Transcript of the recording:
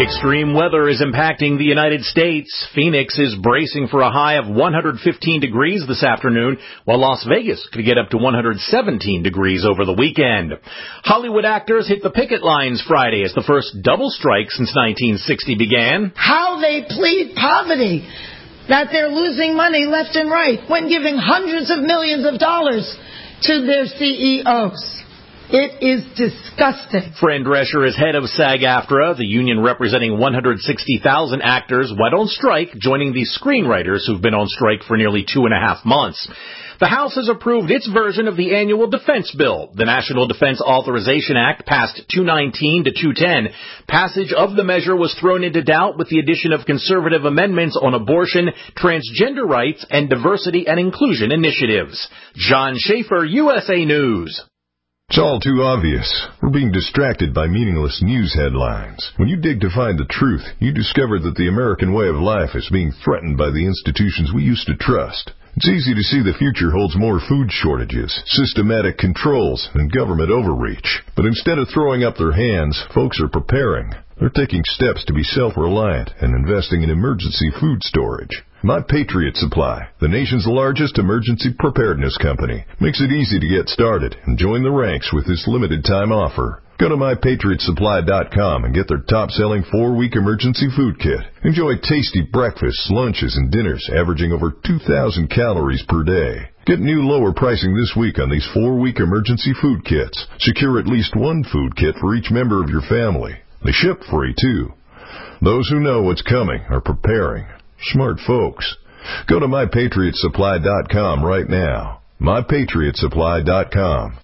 Extreme weather is impacting the United States. Phoenix is bracing for a high of 115 degrees this afternoon, while Las Vegas could get up to 117 degrees over the weekend. Hollywood actors hit the picket lines Friday as the first double strike since 1960 began. How they plead poverty, that they're losing money left and right when giving hundreds of millions of dollars to their CEOs. It is disgusting. Fran Drescher is head of SAG-AFTRA, the union representing 160,000 actors went on strike, joining the screenwriters who've been on strike for nearly 2.5 months. The House has approved its version of the annual defense bill. The National Defense Authorization Act passed 219 to 210. Passage of the measure was thrown into doubt with the addition of conservative amendments on abortion, transgender rights, and diversity and inclusion initiatives. John Schaefer, USA News. It's all too obvious. We're being distracted by meaningless news headlines. When you dig to find the truth, you discover that the American way of life is being threatened by the institutions we used to trust. It's easy to see the future holds more food shortages, systematic controls, and government overreach. But instead of throwing up their hands, folks are preparing. They're taking steps to be self-reliant and investing in emergency food storage. My Patriot Supply, the nation's largest emergency preparedness company, makes it easy to get started and join the ranks with this limited-time offer. Go to MyPatriotSupply.com and get their top-selling 4-week emergency food kit. Enjoy tasty breakfasts, lunches, and dinners averaging over 2,000 calories per day. Get new lower pricing this week on these 4-week emergency food kits. Secure at least one food kit for each member of your family. They ship free, too. Those who know what's coming are preparing. Smart folks. Go to MyPatriotSupply.com right now. MyPatriotSupply.com.